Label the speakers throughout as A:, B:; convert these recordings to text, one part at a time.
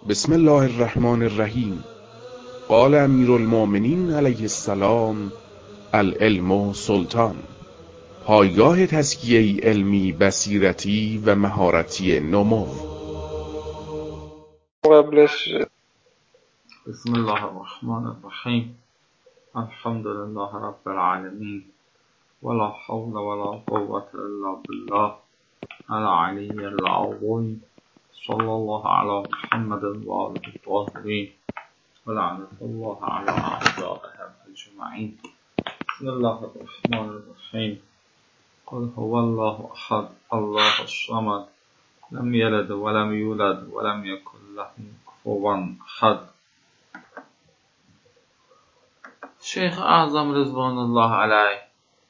A: بسم الله الرحمن الرحیم. قال امیر المؤمنین علیه السلام: العلم سلطان. پایگاه تزکیه علمی، بصیرتی و مهارتی نمو.
B: قبلش بسم الله الرحمن الرحیم. الحمد لله رب العالمین ولا حول ولا قوة الا بالله العلی العظیم. صلی الله علی محمد و آله الطاهرین و لعنة الله علی اعدائهم اجمعین. بسم الله الرحمن الرحیم. قل هو الله احد الله الصمد لم یلد ولم یولد ولم یکن له کفوا احد. شیخ اعظم رضوان الله علیه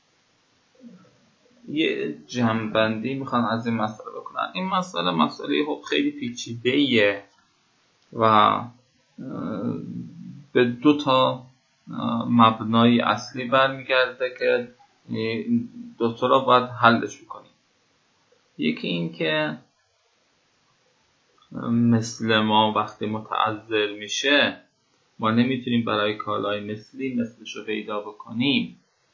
B: یه جمع‌بندی میخوان از این مسئله بکنن. این مسئله خیلی پیچیده‌ایه و به دو تا مبنای اصلی برمیگرده که دو تا را باید حلش بکنیم. یکی این که مثل ما وقتی متعذر میشه ما نمیتونیم برای کالای مثلی مثلش رو پیدا بکنیم.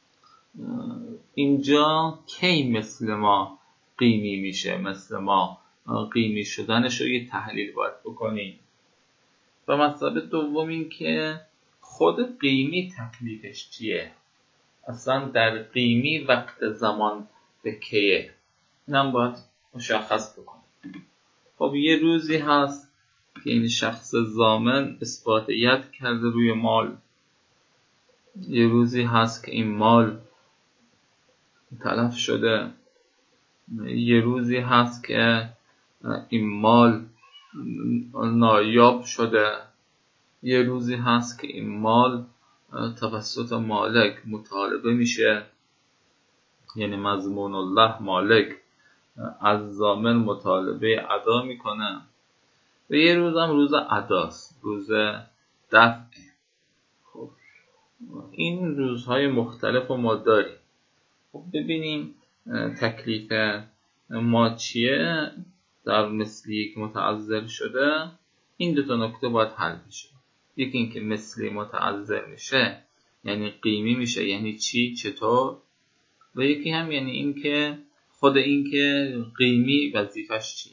B: اینجا کی مثل ما قیمی میشه؟ مثل ما قیمی شدنش رو یه تحلیل باید بکنیم. و مسئله دوم این که خود قیمی تکلیفش چیه؟ اصلا در قیمی وقت زمان به کیه؟ اینم باید مشخص بکنیم. خب یه روزی هست که این شخص ضامن اثبات ید کرده روی مال. یه روزی هست که این مال تلف شده. یه روزی هست که این مال نایاب شده. یه روزی هست که این مال توسط مالک مطالبه میشه، یعنی مضمون الله مالک از ضامن مطالبه ادا میکنه. و یه روز هم روز اداست، روز دفعه. خب این روزهای مختلف رو ما داریم. خب ببینیم تکلیف ما چیه در مثلی که متعذر شده. این دو تا نکته باید حل بشه. یکی این که مثلی متعذر میشه یعنی قیمی میشه، یعنی چی، چطور. و یکی هم یعنی این که خود این که قیمی وظیفش چیه.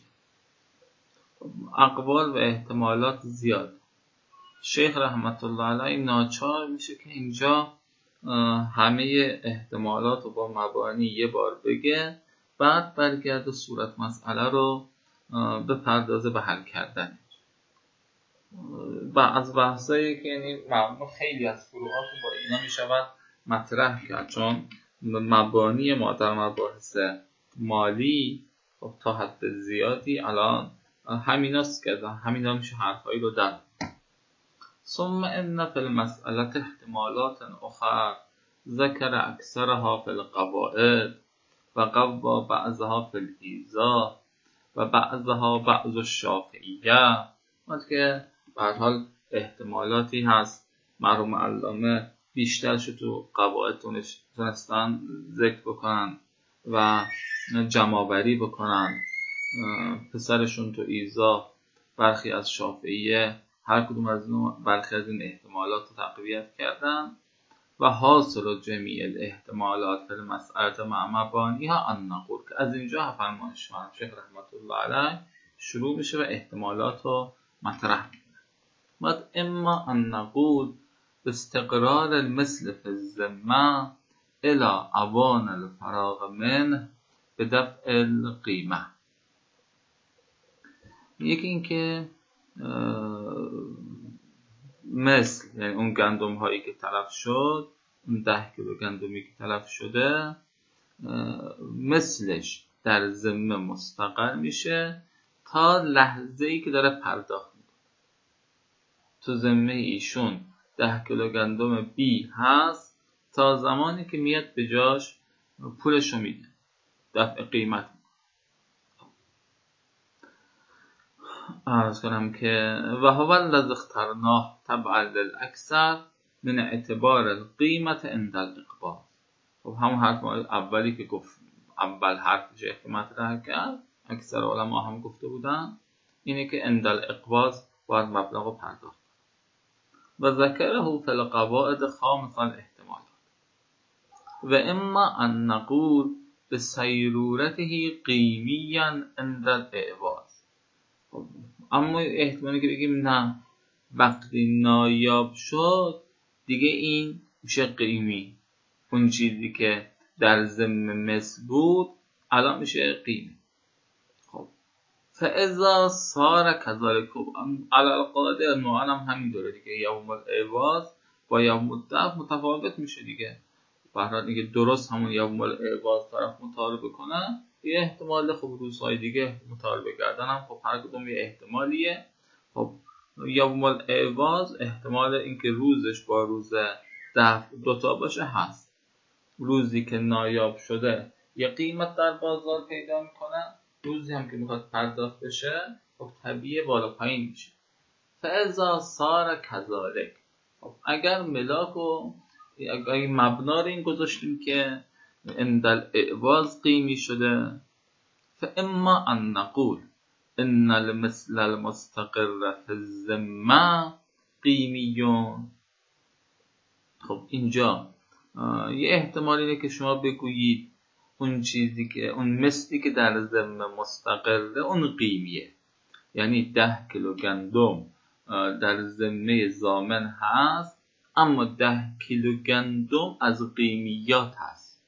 B: اقوال و احتمالات زیاد. شیخ رحمت الله علیه ناچار میشه که اینجا همه احتمالات رو با مبانی یه بار بگه، بعد برگرد صورت مسئله رو بپردازه به حل کردن. و از بحثایی که یعنی معمول خیلی از فروعات با اینا میشود مطرح کرد، چون مبانی ما در مباحث مالی خب تا حد زیادی الان همیناست که همینا میشه حرفایی رو در. ثم ان فی المسئله احتمالات اخر ذکر اکثرها فی القواعد و قوا بعضها فی الایضاح و بعضها بعض الشافعیه. وقتی که به هر حال احتمالاتی هست مرحوم علامه بیشترش تو قواعد تونستن ذکر بکنن و جمع‌آوری بکنن. پسرشون تو ایضاح برخی از شافعیه هر کدوم از برخی از این احتمالات رو تقویت کردن. و حاصل جمیع الاحتمالات فی المسئله مع مبانیها ان نقول، که از اینجا فرمایش شیخ رحمت الله علیه شروع میشه و احتمالات رو مطرح میکنه. بعد اما ان نقول باستقرار المثل فی الذمه الى اوان الفراغ منه بدفع القیمه. یکی این که مثل یعنی اون گندم هایی که تلف شد، اون 10 کیلو گندمی که تلف شده، مثلش در ذمه مستقر میشه تا لحظه ای که داره پرداخت میکنه. تو ذمه ایشون 10 کیلو گندم بی هست تا زمانی که میاد به جاش پولشو میده، دفع قیمت. عرض کنم که و هو الذی اخترناه تبعا للاکثر من اعتبار القیمت عند الاقباض. خب همون حرف اولی که گفت، اول حرف شیخ مطرح کرد، اکثر علما هم گفته بودن، اینه که عند الاقباض باید مبلغ رو پرداخت. و ذکره فی القواعد خامسا احتمالات و اما ان نقول به سیرورته قیمیا عند الاعواض. اما احتمالی که بگیم نه، وقتی نایاب شد دیگه این میشه قیمی، اون چیزی که در ضمن مس بود الان میشه قیمی. خب فاذا صار كذلك، علی القاعده نوعا هم همین دوره دیگه، یوم الاعواض با یوم الدفع متفاوت میشه دیگه. بهرحال دیگه درست همون یوم الاعواض طرف مطالبه کنه، یه احتمال خب روزهای دیگه مطالبه کردن هم خب هر کدوم یه احتمالیه. خب یوم الاعواض احتمال اینکه روزش با روز دفع دوتا باشه هست. روزی که نایاب شده یه قیمت در بازار پیدا میکنه، روزی هم که میخواد پرداخت بشه خب طبیعی بالا پایین میشه. فاذا صار كذلك، خب اگر ملاک و اگر مبنا رو این گذاشتیم که عند الاعواض قیمی شده، فاما ان نقول ان المثل المستقر في الذمه قیمیون. خب اینجا یه احتمال اینه که شما بگویید اون چیزی که اون مثلی که در ذمه مستقره اون قیمیه، یعنی 10 کیلو گندم در ذمه ضامن هست اما 10 کیلو گندم از قیمیات هست،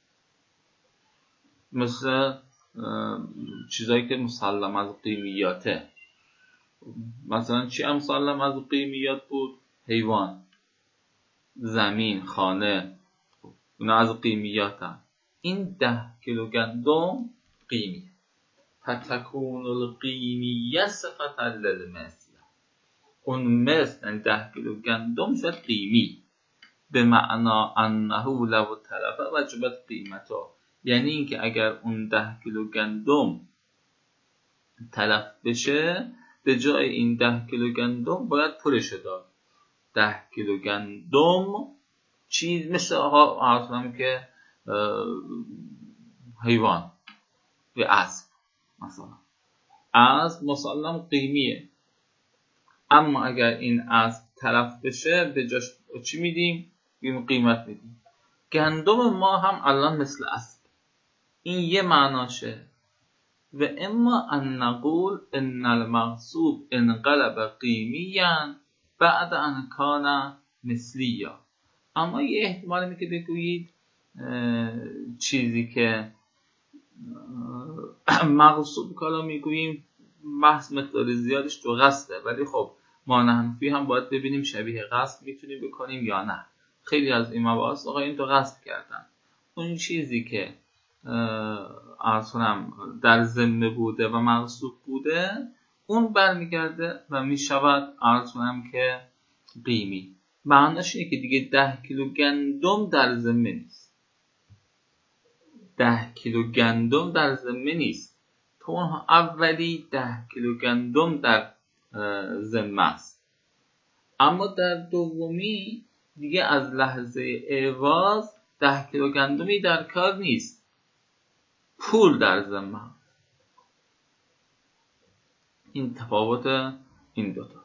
B: مثل چیزایی که مسلم از قیمیاته. مثلا چی مسلم از قیمیات بود؟ حیوان، زمین، خانه، اونا از قیمیات هم. این 10 کیلو گندم قیمیه. فتکون القیمیه صفت للمثل، اون مثل یعنی 10 کیلو گندم شد قیمی، به معنا انه لو تلف وجبت قیمته، یعنی اینکه اگر اون 10 کیلو گندم تلف بشه به جای این 10 کیلو گندم باید پولش داد. 10 کیلو گندم چیز مثل آقا که حیوان و اسب، مثلا اسب مسلم قیمیه، اما اگر این اسب تلف بشه به جاش چی میدیم؟ قیمت میدیم. گندم ما هم الان مثل اسب، این یه معناشه. و اما ان نقول ان المغصوب انقلب قیمیا بعد ان کان مثلیا. اما یه احتمال اینه که بگویید چیزی که مغصوب کالا میگوییم بحث مقدار زیادش تو قصده، ولی خب ما نحنفی هم باید ببینیم شبیه قصد میتونیم بکنیم یا نه. خیلی از این مباحث آقا این تو قصد کردن، اون چیزی که اصلا در ذمه بوده و مغصوب بوده اون برمیگرده و میشود اصلا که قیمی. معناش اینه که دیگه 10 کیلو گندم در ذمه نیست، 10 کیلو گندم در ذمه نیست، تو اولی 10 کیلو گندم در ذمه است، اما در دومی دیگه از لحظه اعواض 10 کیلو گندمی در کار نیست، پول در ذمه. این تفاوت این دوتا.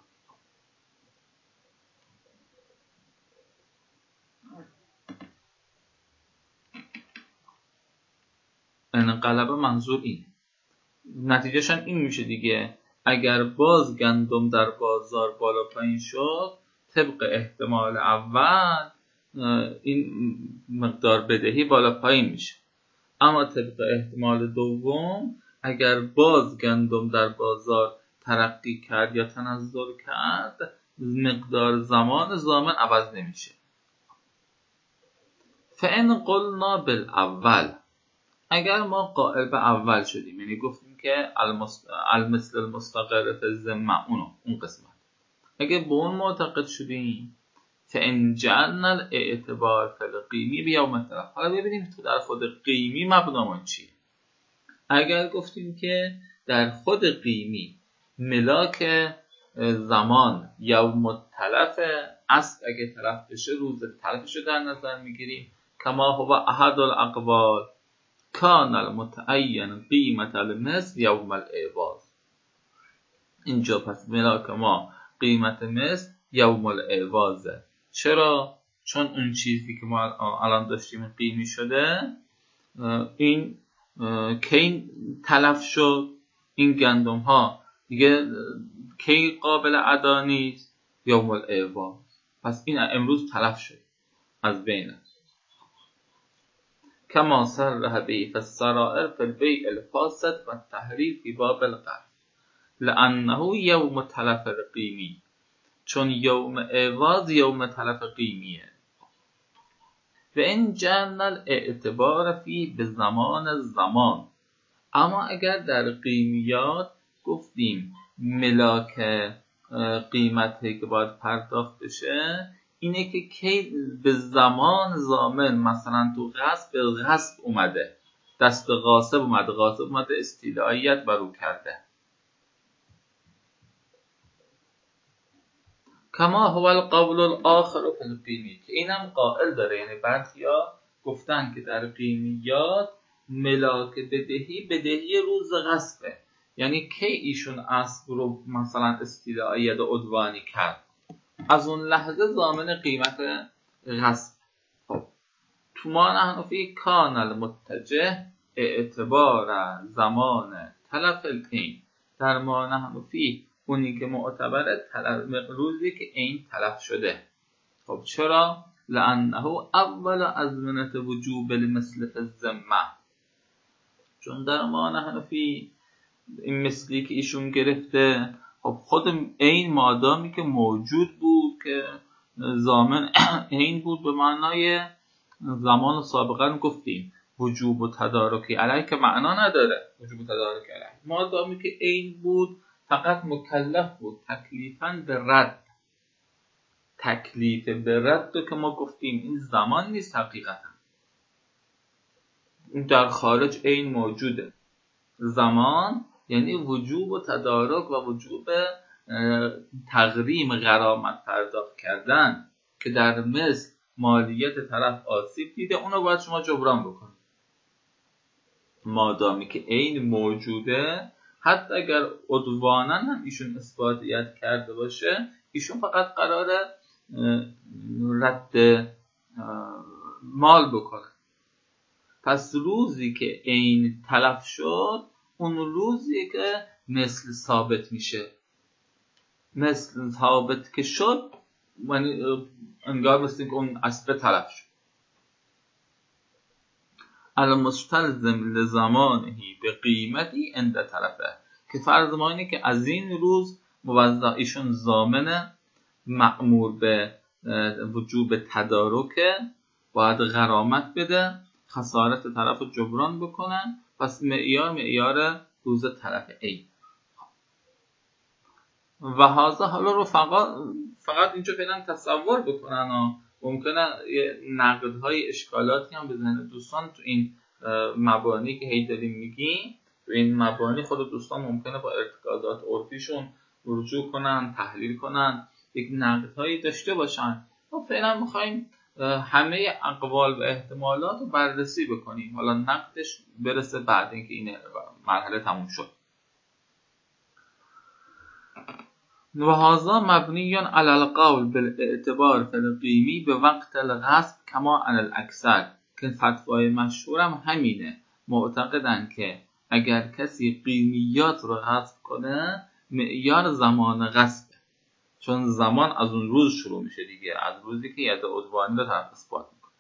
B: انقلب منظور این نتیجهش هم این میشه دیگه، اگر باز گندم در بازار بالا پایین شد طبق احتمال اول این مقدار بدهی بالا پایین میشه، اما طبق احتمال دوم اگر باز گندم در بازار ترقی کرد یا تنزل کرد مقدار زمان ضامن عوض نمیشه. فإن قلنا بالاول، اگر ما قائل به اول شدیم یعنی گفتیم که المثل المستقر فی الذمه اون قسمت، اگه به اون معتقد شدیم فإن جعلنا الاعتبار فی القیمی بیوم التلف. حالا ببینیم تو در خود قیمی مبنامون چیه. اگر گفتیم که در خود قیمی ملاک زمان یوم التلف است، اگه تلف بشه روز تلفش رو در نظر میگیریم، کما هو احد الاقوال کان المتعین قیمت المثل یوم الاعواض. اینجا پس ملاک ما قیمت مثل یوم العوازه. چرا؟ چون اون چیزی که ما الان داشتیم قیمی شده، این کی تلف شد؟ این گندم ها دیگه کی قابل ادا نیست؟ یوم العواز. پس این امروز تلف شد، از بین است. کما صرح به فی السرائر فی البیع الفاسد و التحریر فی باب القرض لانه یوم تلف قیمی، چون یوم عوض یوم تلف قیمیه. و این جعلنا الاعتبار فی به زمان، اما اگر در قیمیات گفتیم ملاک قیمتی که باید پرداخت بشه اینه که کی به زمان ضامن، مثلا تو غصب اومده، دست غاصب اومده استیلاییت برو کرده. کما هو القول الاخر فی القیمی، که اینم قائل داره، یعنی بعضیا گفتن که در قیمیات ملاک بدهی روز غصبه، یعنی کی ایشون اسب رو مثلا استیلاییت عدوانی کرد، از اون لحظه ضامن قیمت غصب. خب تو ما نحن فی کان المتجه اعتبار زمان تلف العین، در ما نحن فی اونی که معتبره روزی که عین تلف شده. خب چرا؟ لانه اول ازمنه وجوب المثل فی الذمه، چون در ما نحن فی این مثلی که ایشون گرفته، خب خود عین مادامی که موجود بود که ضامن عین بود، به معنای زمان سابقا گفتیم وجوب و تدارکی علیه که معنا نداره، وجوب و تدارکی علیه مادامی که عین بود فقط مکلف بود تکلیفاً به رد. تکلیف به رد که ما گفتیم این زمان نیست، حقیقتا در خارج عین موجوده. زمان یعنی وجوب و تدارک و وجوب تغریم غرامت پرداخت کردن که در مثل مالیت طرف آسیب دیده، اونو باید شما جبران بکنید. مادامی که عین موجوده، حتی اگر عدوانا هم ایشون اثباتیت کرده باشه، ایشون فقط قراره رد مال بکنه. پس روزی که عین تلف شد اون روزی که مثل ثابت میشه. مثل ثابت که شد انگار مثل که اون اسب تلف شد. المستلزم لزمانه به قیمتی عند تلفه، که فرض ما اینه که از این روز موظف ایشون ضامن مأمور به وجوب تدارکه، باید غرامت بده، خسارت طرف رو جبران بکنن. پس معیار روز طرف عین. و هازا حالا رو فقط اینجا فعلا تصور بکنن و ممکنه یه نقدهای اشکالاتی هم بزنه دوستان تو این مبانی که هی داریم میگیم. تو این مبانی خود دوستان ممکنه با ارتکازات عرفیشون رجوع کنن، تحلیل کنن، یک نقدهایی داشته باشن. ما فعلا میخوایم همه اقوال و احتمالات رو بررسی بکنیم، حالا نقدش برسه بعد اینکه این مرحله تموم شد. و هذا مبنی علی القول بالاعتبار فی القیمی به وقت الغصب کما علی الاکثر، که فتوای مشهورم همینه. معتقدن که اگر کسی قیمیات رو غصب کنه معیار زمان غصبه، چون زمان از اون روز شروع میشه دیگه، از روزی که ید عدوانی رو طرف اثبات میکنه.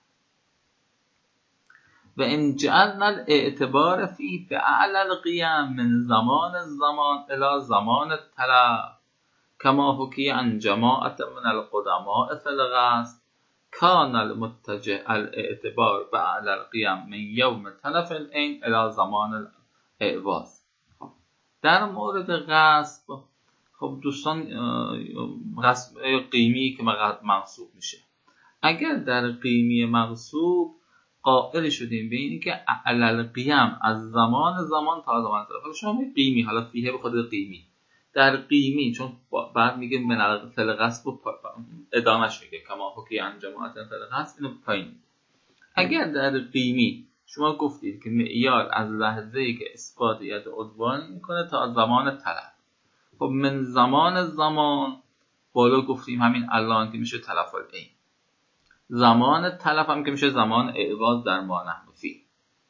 B: و ان جعلنا الاعتبار فی باعلی القیم من زمان الی زمان التلف کما حکی عن جماعت من القدماء فی الغصب کان المتجه الاعتبار باعلی القیم من یوم تلف العین الی زمان الاعواز. در مورد غصب، خب دوستان غصب قیمی که مغصوب میشه، اگر در قیمی مغصوب قائل شدیم به اینی که اعلی القیم از زمان تا زمان طرف، شما می قیمی، حالا فیه به خود قیمی، در قیمی چون بعد میگه من فل غصب و ادامهش میگه کما حکی عن جماعت فل غصب، اینو پایین. اگر در قیمی شما گفتید که معیار از لحظه‌ای که اثباتیت عدوان میکنه تا زمان طلب، خب من زمان بالا گفتیم همین الان که میشه تلف العین. زمان تلف هم که میشه زمان اعواز در ما نحن فیه.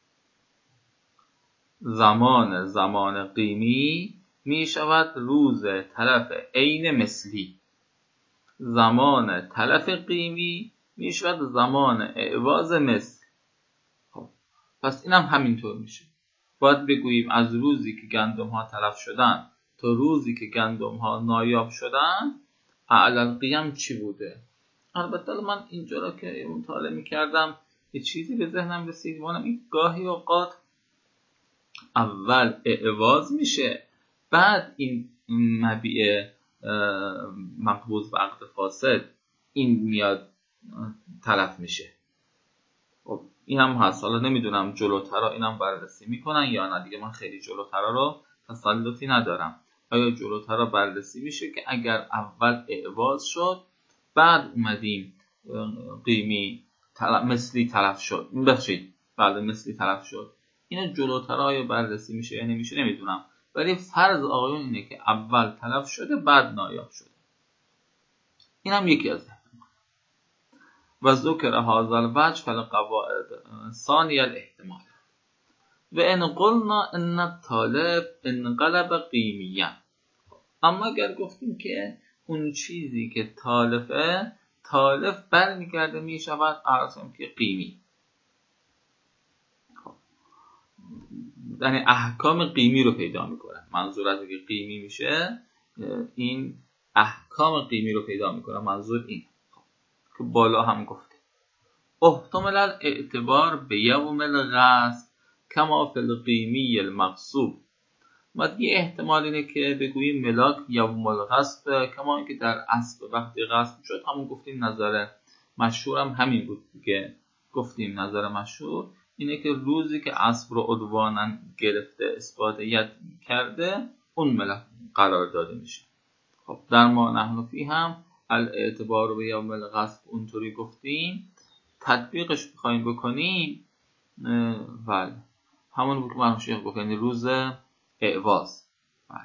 B: زمان قیمی می شود روز تلف عین مثلی. زمان تلف قیمی می شود زمان اعواز مثل. خب پس این هم همینطور میشه. باید بگوییم از روزی که گندم ها تلف شدن تا روزی که گندم ها نایاب شدن اعلی القیم چی بوده. البته من اینجا را که مطالعه میکردم یه چیزی به ذهنم رسید، وانم این گاهی اوقات اول اعواز میشه بعد این مبیع مقبوض و عقد فاسد این میاد تلف میشه. خب این هم هست. حالا نمیدونم جلوترا اینم بررسی میکنن یا نه، دیگه من خیلی جلوترا رو تسلطی ندارم. آیا جلوترا بررسی میشه که اگر اول اعواز شد بعد اومدیم قیمی مثلی تلف شد، بخشید بعد مثلی تلف شد، اینو جلوتر آیا بررسی میشه یا نمیشه نمیدونم، ولی فرض آقایون اینه که اول تلف شده بعد نایاب شده. این هم یکی از احتمال. و ذکر هذا الوجه فالقواعد ثانی الاحتمال و ان قلنا ان الطالب انقلب قیمیا. اما اگر گفتیم که اون چیزی که تالفه تالف برمیگرده میشود ارزم که قیمی، یعنی احکام قیمی رو پیدا میکنه. منظور از اینکه قیمی میشه این احکام قیمی رو پیدا میکنه. منظور این که بالا هم گفته احتمال الاعتبار به یوم الغصب کما فی القیمی المغصوب. ما یه احتمال اینه که بگوییم ملاک یوم الغصب کما اینکه در اصل وقتی غصب شد. همون گفتیم نظر مشهور هم همین بود که گفتیم نظر مشهور اینه که روزی که اسب رو عدوانا گرفته اثبات ید کرده اون ملک قرار داده میشه. خب در ما نحن فیه هم الاعتبار به یوم الغصب اونطوری گفتیم. تطبیقش بخوایم بکنیم بله همون بود که مرحوم شیخ گفت، یعنی روز اعواز. بله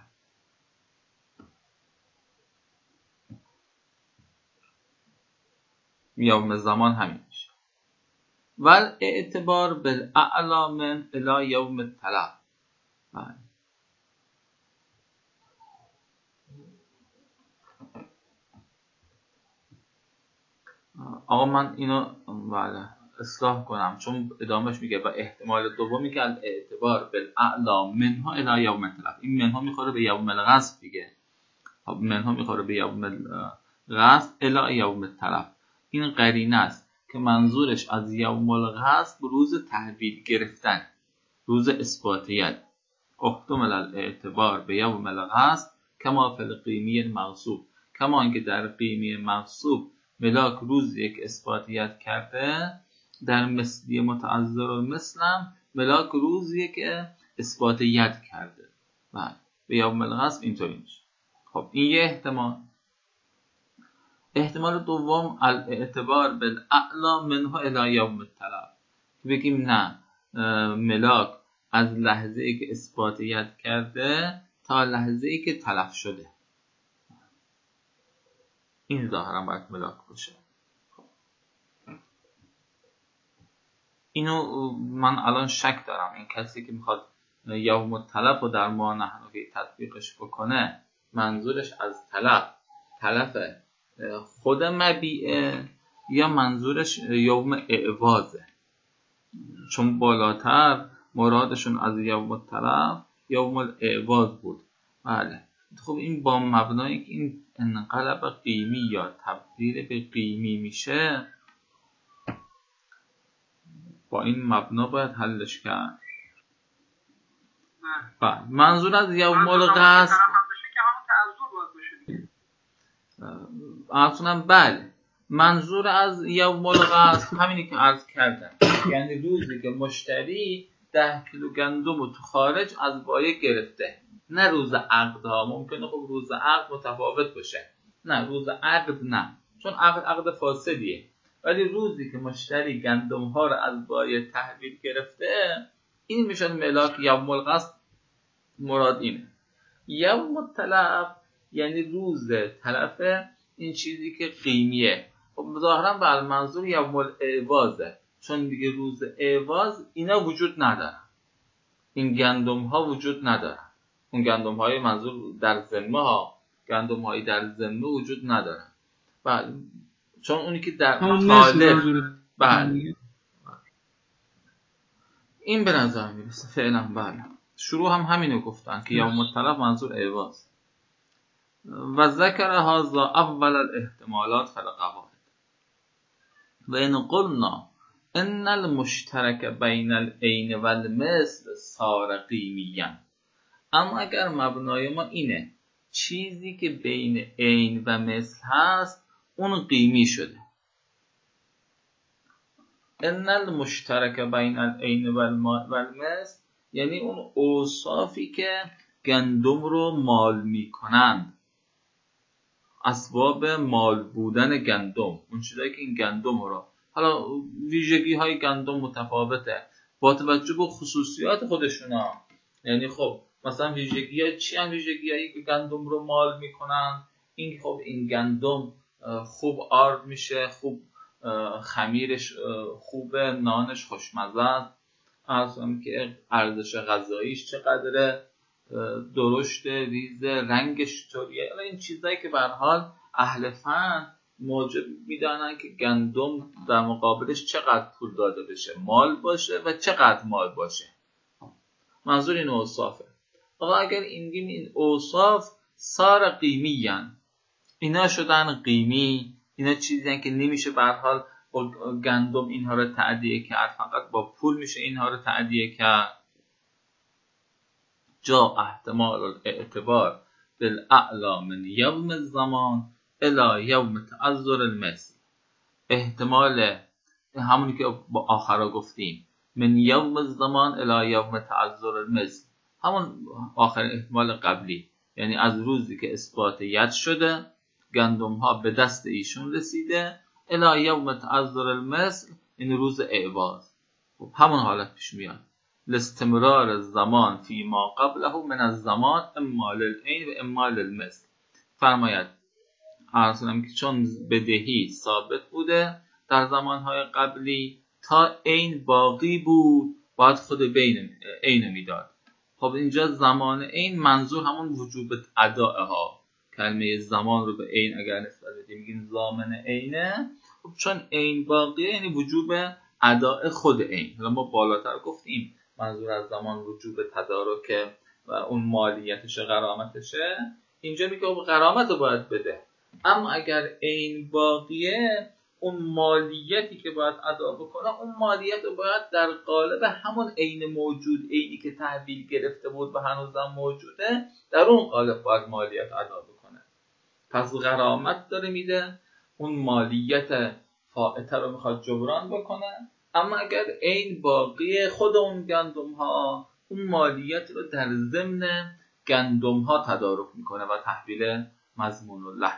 B: یوم زمان همین میشه. ول اعتبار بالاعلا من الی یوم التلف. بله آقا من اینو بله اصلاح کنم چون ادامهش میگه و احتمال دومی که اعتبار بالاعلا منها الی یوم التلف. این منها میخوره به یوم الغصب دیگه. خب منها میخوره به یوم الغصب الی یوم التلف. این قرینه است که منظورش از یوم الغصب روز تحویل گرفتن، روز اثباتیت. احتمال الاعتبار به یوم الغصب کما فی القیمی المغصوب، کما اینکه در قیمی مغصوب ملاک روز یک اثباتیت کرده، در مثلی متعذر المثلم ملاک روزی که اثباتیت کرده. بله به یوم الغصب اینطوری میشه. خب این یه احتمال. احتمال دوم الاعتبار بالاعلا منها الی یوم التلف، که بگیم نه ملاک از لحظه ای که اثباتیت کرده تا لحظه ای که تلف شده. این ظاهرا باید ملاک باشه. اینو من الان شک دارم این کسی که میخواد یوم التلف رو در ما نحن تطبیقش بکنه منظورش از تلف خود مبیعه یا منظورش یوم اعوازه. چون بالاتر مرادشون از یوم التلف یوم الاعواز بود. بله خب این با مبنایی که این انقلب قیمی یا تبدیل به قیمی میشه، با این مبنا باید حلش کرد. منظور از یوم الغصب اصلا بله منظور از یوم الغصب همینی که عرض کردم، یعنی روزی که مشتری 10 کیلو گندم رو تو خارج از بایع گرفته، نه روز عقد ها. ممکنه خب روز عقد متفاوت باشه، نه روز عقد نه، چون عقد فاسدیه. ولی روزی که مشتری گندم ها رو از بایع تحویل گرفته این میشه ملاک یوم الغصب. مراد اینه. یوم التلف یعنی روز تلف این چیزی که قیمیه. خب ظاهرا بر منظور یوم الاعوازه، چون دیگه روز اعواز اینا وجود ندارن، این گندم ها وجود ندارن. اون گندم های منظور در ذمه ها، گندم هایی در ذمه وجود ندارن. بله، چون اونی که در طالب، بله این به نظر میرسه فعلا. بله شروع هم همینو گفتن که یوم التلف منظور اعواز. و ذکر هذا اول الاحتمالات فی القواعد و ان قلنا ان المشترک بین العین و المثل صار قیمیا. اما اگر مبنای ما اینه چیزی که بین عین و مثل هست اون قیمی شده. ان المشترک بین العین و المثل یعنی اون اوصافی که گندم رو مال میکنند، اسباب مال بودن گندم، اون چیزایی که این گندم رو، حالا ویژگی های گندم متفاوته با توجه به خصوصیات خودشونا. یعنی خب مثلا ویژگی های چی هم؟ ویژگی هایی که گندم رو مال میکنن این خب این گندم خوب آرد میشه، خوب خمیرش خوبه، نانش خوشمزه است، اصلا که ارزش غذاییش چقدره، درشت، ریز، رنگش چطوریه. این چیزایی که به هر حال اهل فن موجب میدانن که گندم در مقابلش چقدر پول داده بشه، مال باشه و چقدر مال باشه. منظور این اوصافه. آقا اگر این اوصاف صار قیمیان، اینا شدن قیمی، اینا چیزی هستن که نمیشه به هر حال با گندم اینها رو تعدیه کرد، فقط با پول میشه اینها رو تعدیه کرد. جا احتمال الاعتبار بالاعلا من یوم الزمان الى یوم تعذر المثل. احتمال همونی که با آخرا گفتیم، من یوم الزمان الى یوم تعذر المثل، همون آخر احتمال قبلی، یعنی از روزی که اثبات ید شده، گندم ها به دست ایشون رسیده، الى یوم تعذر المثل این روز اعواز. خب همون حالت پیش میاد. لاستمرار الزمان فی ما قبله من الزمان اما للعین و اما للمثل. فرماید ارسلم که چون بدهی ثابت بوده در زمانهای قبلی تا عین باقی بود باید خود بین عین میداد. خب اینجا زمان عین منظور همون وجوب اداء ها. کلمه زمان رو به عین اگر نسبت بدیم میگیم زامن عینه. خب چون عین باقیه یعنی وجوب اداء خود عین. حالا ما بالاتر گفتیم منظور از زمان وجوب تدارک و اون مالیتشه، غرامتشه. اینجا میگه غرامت رو باید بده، اما اگر عین باقیه اون مالیتی که باید ادا بکنه، اون مالیت رو باید در قالب همون عین موجود، عینی که تحویل گرفته بود و هنوزم موجوده، در اون قالب باید مالیت ادا بکنه. پس غرامت داره میده، اون مالیت فائته رو میخواد جبران بکنه. اما اگر عین باقی خود اون گندم ها اون مالیت رو در ضمن گندم ها تدارک میکنه و تحویل مضمون الله.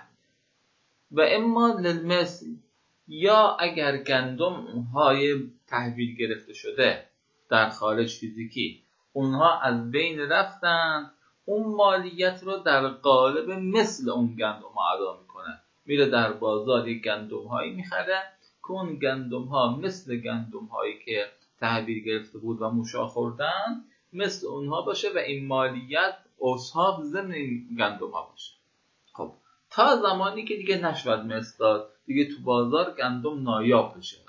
B: و اما للمثل، یا اگر گندم های تحویل گرفته شده در خارج فیزیکی اونها از بین رفتن، اون مالیت رو در قالب مثل اون گندم ها ادا میکنه. میره در بازار یک گندم هایی میخره که اون گندم ها مثل گندم هایی که تحویل گرفته بود و موشا خوردن مثل اونها باشه و این مالیت اوصاف ضمن این گندم ها باشه. خب تا زمانی که دیگه نشود مثل داد، دیگه تو بازار گندم نایاب بشه،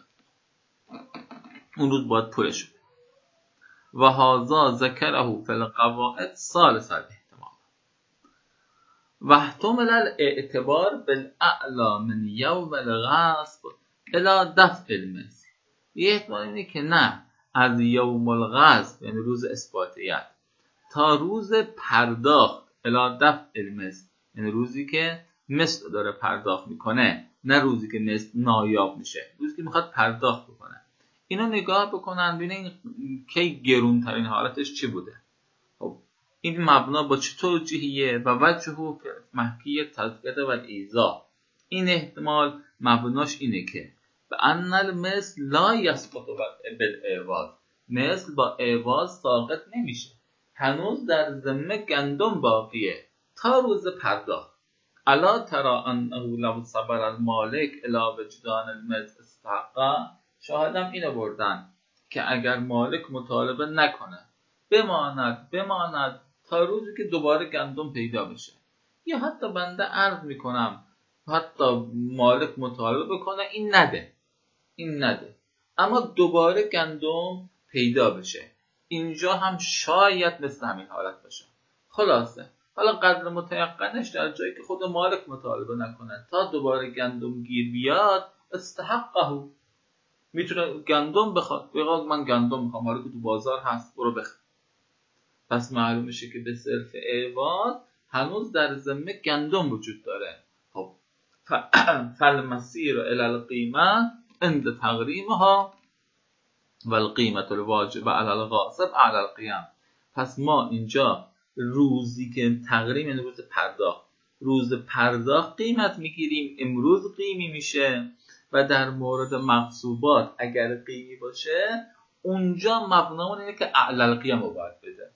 B: اون روز باید پولش بده. و هذا ذکره فی القواعد ثالث الاحتمال و احتمل الاعتبار بالاعلا من یوم الغصب الى دفع المثل. یه احتمال اینه که نه، از یوم الغصب یعنی روز اثباتیت تا روز پرداخت الى دفع المثل، یعنی روزی که مثل داره پرداخت میکنه، نه روزی که مثل نایاب میشه، روزی که میخواد پرداخت بکنه. اینا نگاه بکنن ببینن کی گرون ترین حالتش چی بوده. خب این مبنا با چه توجیهیه و وجهه محکی تذکره و ایضاح. این احتمال مبناش اینه که به ان المثل لا یسقط بالاعواض، مثل با اعواض ساقط نمیشه، هنوز در ذمه گندم باقیه تا روز پرداخت. الا ترى انه لو صبر المالک الی وجدان المثل استحقا. شاهدم اینو بردن که اگر مالک مطالبه نکنه بماند تا روزی که دوباره گندم پیدا بشه، یا حتی بنده عرض میکنم حتی مالک مطالبه بکنه این نده اما دوباره گندم پیدا بشه، اینجا هم شاید مثل همین حالت باشه. خلاصه حالا قدر متیقنش در جایی که خود مالک مطالبه نکنه تا دوباره گندم گیر بیاد، استحقه، میتونه گندم بخواد، بگه من گندم میخوام، حالا که تو بازار هست برو بخر. پس معلوم میشه که به صرف اعواض هنوز در ذمه گندم وجود داره. خب فالمسیر الی القیمه عند تغریمها و القیمت الواجب علی الغاصب علی القیام. پس ما اینجا روزی که تغریم، یعنی روز پرداخت قیمت میگیریم، امروز قیمی میشه و در مورد مغصوبات اگر قیمی باشه اونجا مبنامون اینه که اعلی القیام رو باید بده.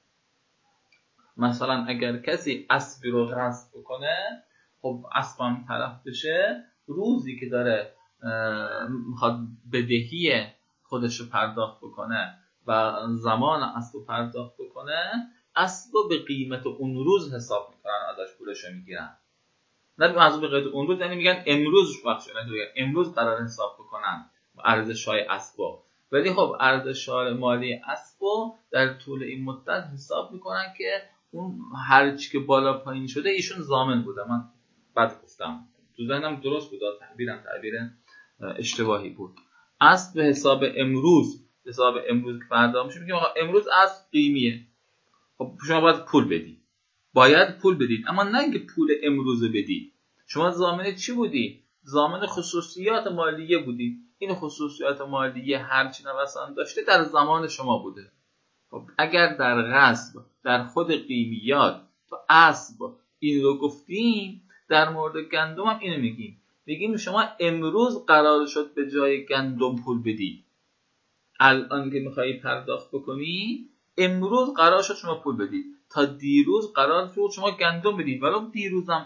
B: مثلا اگر کسی اسبی رو غصب بکنه، خب اسبم تلف بشه، روزی که داره میخواد بدهی خودش رو پرداخت بکنه و زمان اسب رو پرداخت بکنه، اسب رو به قیمت اون روز حساب میکنن، ازش پولش رو میگیرن. نه منظور به قیمت اون روز یعنی میگن امروز قرار حساب بکنن ارزش های اسب، ولی خب ارزش مالی اسب رو در طول این مدت حساب میکنن که اون هر چی که بالا پایین شده ایشون ضامن بوده. من بعد گفتم تو ذهنم درست بود، تعبیر اشتباهی بود. اسب به حساب امروز که فردا میشه، میگیم آقا امروز اسب قیمیه، خب شما باید پول بدید، اما نه اینکه پول امروز بدید. شما ضامن چی بودی؟ ضامن خصوصیات مالیه بودی. این خصوصیات مالیه هر چی نوسان داشته در زمان شما بوده. خب اگر در غصب در خود قیمیات تو اسب این رو گفتیم، در مورد گندم هم اینو میگیم شما امروز قرار شد به جای گندم پول بدید. الان که میخوایی پرداخت بکنی، امروز قرار شد شما پول بدید، تا دیروز قرار شد شما گندم بدید، ولو دیروزم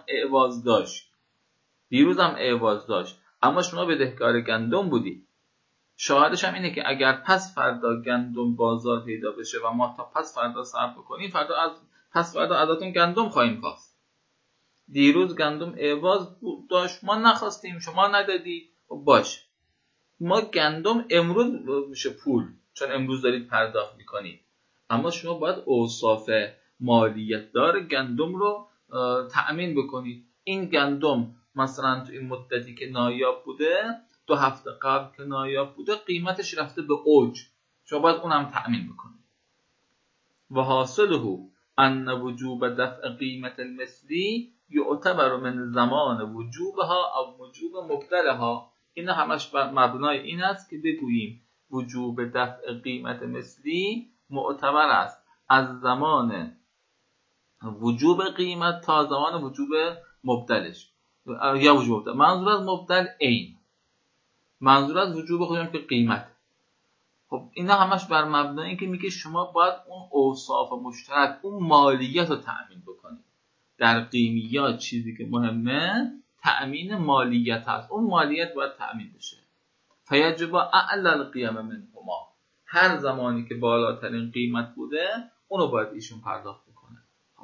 B: اعواز داشت اما شما بدهکار گندم بودی. شاهدش هم اینه که اگر پس فردا گندم بازار پیدا بشه و ما تا پس فردا صرف کنیم، پس فردا ازتون گندم خواهیم خواست. دیروز گندم اعواز داشت، ما نخواستیم، شما ندادید، باش ما گندم امروز میشه پول، چون امروز دارید پرداخت میکنید، اما شما باید اوصاف مالیت دار گندم رو تأمین بکنید. این گندم مثلا تو این مدتی که نایاب بوده، 2 هفته قبل که نایاب بوده، قیمتش رفته به اوج، شما باید اونم تأمین بکنید. و حاصله ان وجوب دفع قیمت المثلی یعتبر من زمان وجوبها او وجوب مبدلها. این همش بر مبنای این است که بگوییم وجوب دفع قیمت مثلی معتبر است از زمان وجوب قیمت تا زمان وجوب مبدلش، یا وجوب مبدل. منظور از مبدل عین، منظور از وجوب خودم که قیمت. خب اینا همش بر مبنای این که میگه شما باید اون اوصاف مشترک، اون مالیت رو تأمین بکنید. در قیمیات چیزی که مهمه تأمین مالیت هست، اون مالیت باید تأمین بشه. فیجب اعلی القیام منهما، هر زمانی که بالاترین قیمت بوده اونو باید ایشون پرداخت بکنه.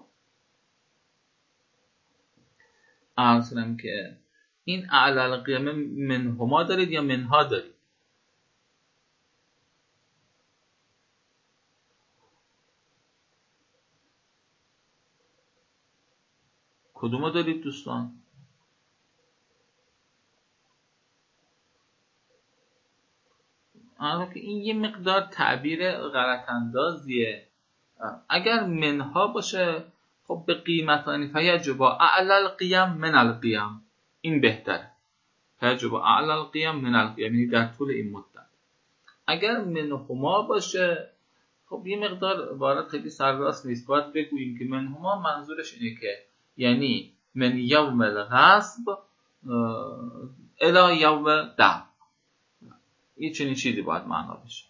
B: اصلا که این اعلی القیام منهما دارید یا منها دارید؟ کدومو دارید دوستان؟ که این یه مقدار تعبیر غلط اندازیه. اگر منها باشه خب به قیمتانی فیجب اعلی القیام من القیام، این بهتره. فیجب اعلی القیام من القیام، یعنی در طول این مدت. اگر منهما باشه خب یه مقدار عبارت خیلی سرراست نیست، باید بگوییم که منهما منظورش اینه که یعنی من یوم الغصب الی یوم دفع، یه چنین چیزی باید معنا بشه.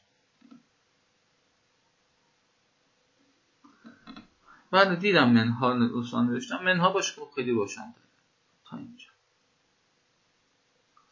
B: من دیدم منها دوستان نوشتم، منها باشه خب خیلی روشن داره.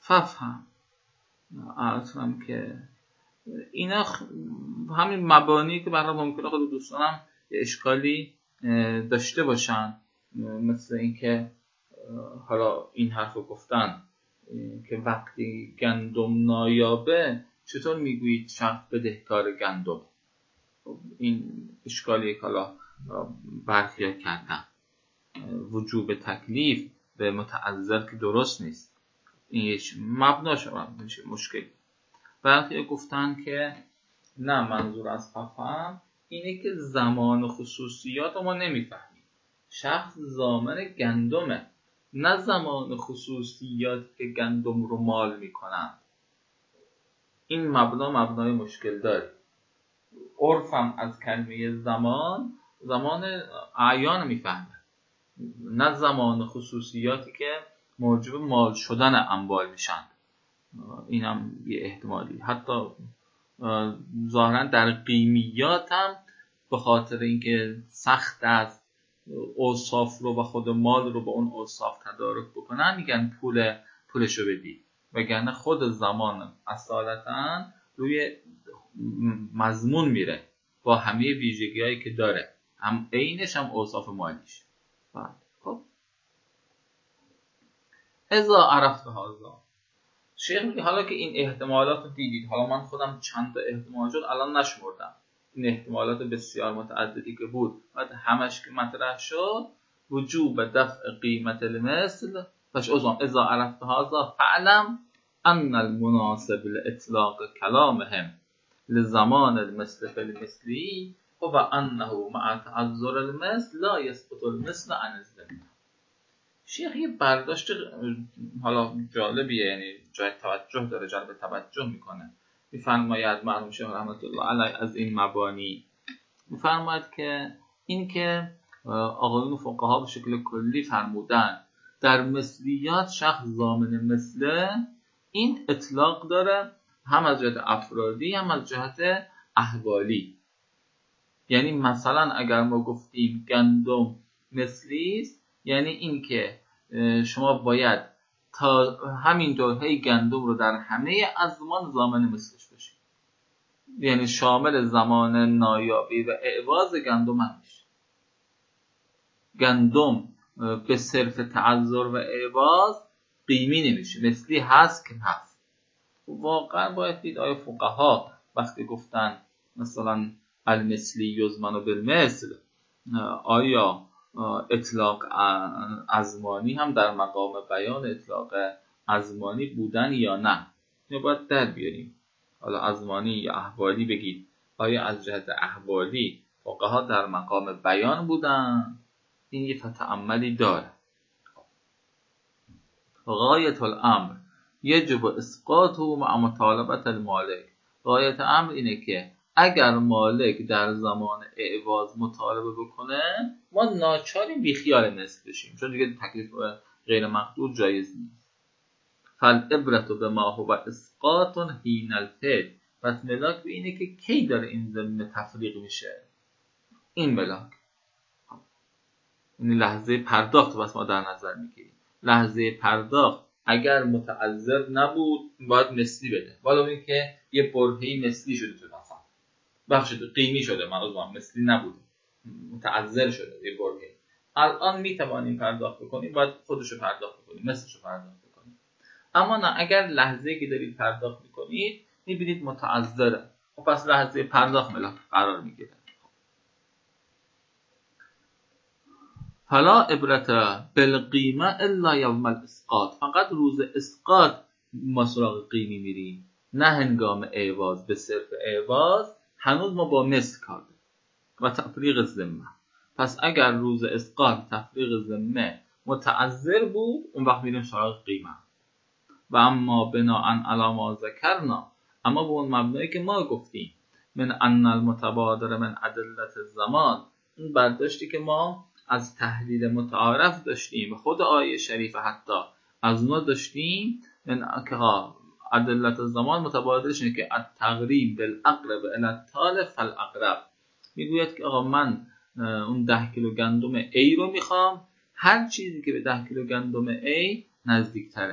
B: ففهم اصلا که اینا همین مبانی که برای ممکنه خود دوستانم یه اشکالی داشته باشن، مثل اینکه حالا این حرف رو گفتن که وقتی گندم نایابه چطور میگویید شخص بدهکار گندم؟ این اشکالی که حالا برخیا کردن، وجوب تکلیف به متعذر که درست نیست، این یه مبناش میشه مشکل. برخیا گفتن که نه، منظور از فهم اینه که زمان خصوصیات ما نمیفهمیم، شخص ضامن گندمه، نه زمان خصوصیات که گندم رو مال میکنن. این مبنای مشکل داره. عرفم از کلمه زمان اعیان میفهمه، نه زمان خصوصیاتی که موجب مال شدن اموال میشن. اینم یه احتمالی. حتی ظاهرا در قیمیات هم به خاطر اینکه سخت از اوصاف رو و خود مال رو به اون اوصاف تدارک بکنن میگن پولشو بدی، وگرنه خود زمان اصالتاً روی مضمون میره با همه ویژگی‌هایی که داره، هم عینش هم اوصاف مالیش. خب اذا عرفت هذا، شیخ میگه حالا که این احتمالات رو دیدید، حالا من خودم چند تا احتمال شد الان نشمردم، این احتمالات بسیار متعددی که بود بعد همش که مطرح شد، وجوب دفع قیمت المثل فش اذا عرفت هذا فعلم ان المناسب لاطلاق کلامهم لزمان المثل فی المثلی و انه مع تعذر المثل لا يسقط المثل عن الذمه. شیخ یه برداشت حالا جالبیه، یعنی جای توجه داره، جلب توجه میکنه. میفرماید مرحوم شیخ رحمت الله علیه از این مبانی میفرماید که این که آقایون فقها به شکل کلی فرمودن در مثلیات شخص ضامن مثله، این اطلاق داره هم از جهت افرادی هم از جهت احوالی. یعنی مثلا اگر ما گفتیم گندم مثلی است، یعنی این که شما باید تا همین دوره گندم رو در همه ازمان ضامن مثلش باشید، یعنی شامل زمان نایابی و اعواز گندم هم میشه. گندم به صرف تعذر و اعواز قیمی نمیشه، مثلی هست که هست. واقعا باید دید آیا فقها وقتی گفتن مثلا المثلی یضمن بالمثل، آیا اطلاق ازمانی هم در مقام بیان اطلاق ازمانی بودن یا نه؟ اینو باید در بیاریم. حالا ازمانی یا احوالی بگید، آیا از جهت احوالی فقها در مقام بیان بودن؟ این یه تأملی داره. غایت الامر یجب اسقاطه مع مطالبت المالک. غایت امر اینه که اگر مالک در زمان اعواز مطالبه بکنه ما ناچاریم بیخیال مثل بشیم، چون دیگه تکلیف غیر مقدور جایز نیست. فالعبرة بما هو اسقاط حین الفعل. پس ملاک به اینه که کی داره این ضمن تفریق میشه. این ملاک این لحظه پرداخت بس ما در نظر میگیریم. لحظه پرداخت اگر متعذر نبود باید مثلی بده، ولی اینکه یه برهه‌ای مثلی شده تو مثلا بخشید قیمی شده، منظورم مثلی نبوده، متعذر شده یه برهه‌ای، الان میتوانیم پرداخت بکنیم، باید خودشو پرداخت بکنیم، مثلشو پرداخت بکنیم. اما نه، اگر لحظه‌ای که دارید پرداخت میکنید میبینید متعذره، خب پس لحظه پرداخت ملاک قرار میگیره. فلا عبرت بالقیمه الا یوم الاسقاط. فقط روز اسقاط ما سراغ قیمی میریم، نه هنگام اعواز. به صرف اعواز هنوز ما با مثل کار داریم و تفریق ذمه. پس اگر روز اسقاط تفریق ذمه متعذر بود، اون وقت میریم سراغ قیمه. و اما بناء علی ما ذکرنا، اما به اون مبنایی که ما گفتیم، من ان المتبادر من ادلت الزمان، اون برداشتی که ما از تحلیل متعارف داشتیم و خود آیه شریف حتی از ما داشتیم، من که ادلت الزمان متبادرش اینه که التقریب بالاقرب الی التالف فالاقرب. میگوید که آقا من اون 10 کیلو گندم A رو میخوام، هر چیزی که به 10 کیلو گندم A نزدیک تره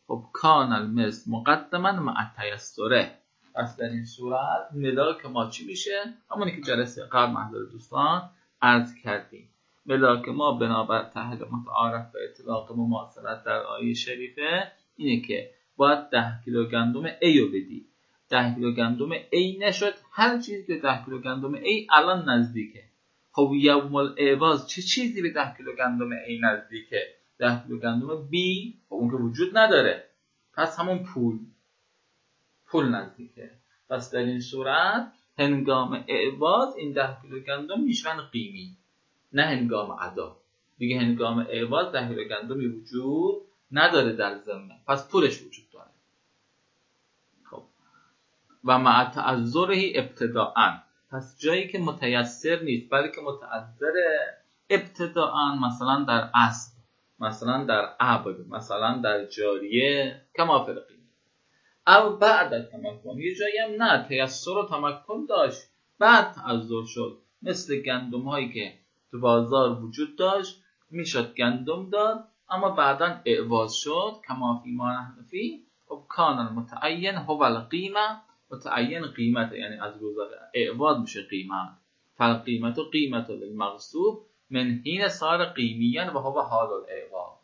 B: خب کان المثل مقدما مع تیسره. پس در این صورت ملاک ما چی میشه؟ همونی که جلسه قبل محضر دوستان عرض کردیم. ملاک ما بنابر تحلیل متعارف به اطلاق مماثلت در آیه شریفه اینه که باید 10 کیلو گندم A رو بدی. 10 کیلو گندم A نشد، هر چیزی که 10 کیلو گندم A الان نزدیکه. خب یوم الاعواض چه چیزی به 10 کیلو گندم A نزدیکه؟ 10 کیلو گندم B، خب اون که وجود نداره، پس همون پول نزدیکه. پس در این صورت هنگام اعواض این 10 کیلو گندم میشون قیمی، نه هنگام ادا. دیگه هنگام اعواض 10 کیلو گندمی وجود نداره در ذمه، پس پولش وجود داره. خب و مع تعذره ابتداءً، پس جایی که متیسر نیست بلکه متعذر ابتداءً، مثلا در اصل، مثلا در عبد، مثلا در جاریه، کما فی القیمه. او بعد تمکن، یه جایی هم نه تیسر و تمکن داشت بعد تعذر شد، مثل گندم هایی که تو بازار وجود داشت میشد گندم داد اما بعدا اعواض شد، کما فی ما نحن فی. خب کان المتعین هو القیمه، متعین قیمت یعنی از روز اعواض میشه قیمت. فالقیمت و قیمت للمغصوب من حین صار قیمیا و هو حال الاعواض.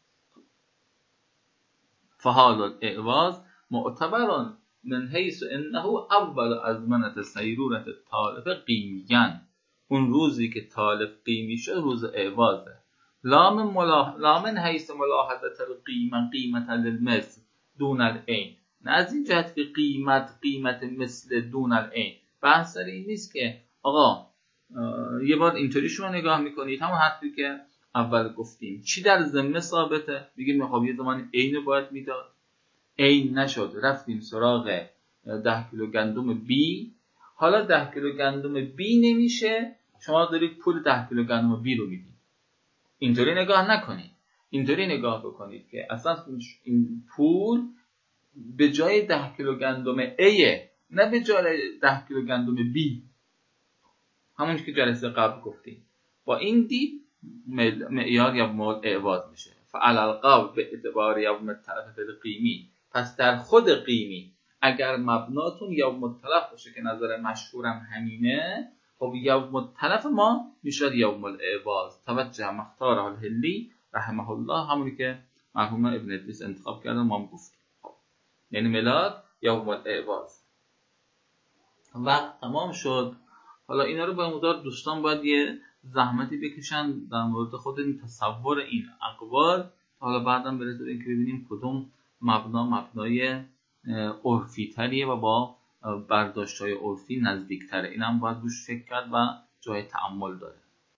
B: فحال الاعواض معتبر من حیث انه اول ازمنه سیرورت التالف قیمیا، اون روزی که تالف قیمی شد روز اعواضه. لا من حیث ملاحظت القیمه قیمت للمثل دون العین، نه از این جهت که قیمت مثل دون العین. بحث این نیست که آقا یه بار اینطوری شما نگاه میکنید، همون حرفی که اول گفتیم چی در ذمه ثابته، میگیم خب یه زمان عین باید میداد، عین نشد رفتیم سراغ 10 کیلو گندم B. حالا 10 کیلو گندم B نمیشه، شما دارید پول 10 کیلو گندم B رو میدید. اینطوری نگاه نکنید، اینطوری نگاه بکنید که اصلا این پول به جای 10 کیلو گندم A نه به جای 10 کیلو گندم B، همون که جلسه قبل گفتیم. با این دید معیار یوم الاعواض میشه. فعلی القول به اعتبار یوم التلف القیمی، پس در خود قیمی اگر مبناتون یوم التلف باشه که نظر مشهورم همینه، خب یوم التلف ما میشه یوم الاعواض. توجه مختار الحلی رحمه الله، همونی که مرحوم ابن ادریس انتخاب کردن ما هم گفتیم. یعنی ملاک یوم الاعواض. وقت تمام شد. حالا اینا رو به مقدار دوستان باید یه زحمتی بکشن در مورد خود این تصور این اقوال، حالا بعدم برسه این که ببینیم کدوم مبنای عرفی تریه و با برداشت‌های عرفی نزدیک تره. این هم باید روش فکر کرد و جای تأمل داره.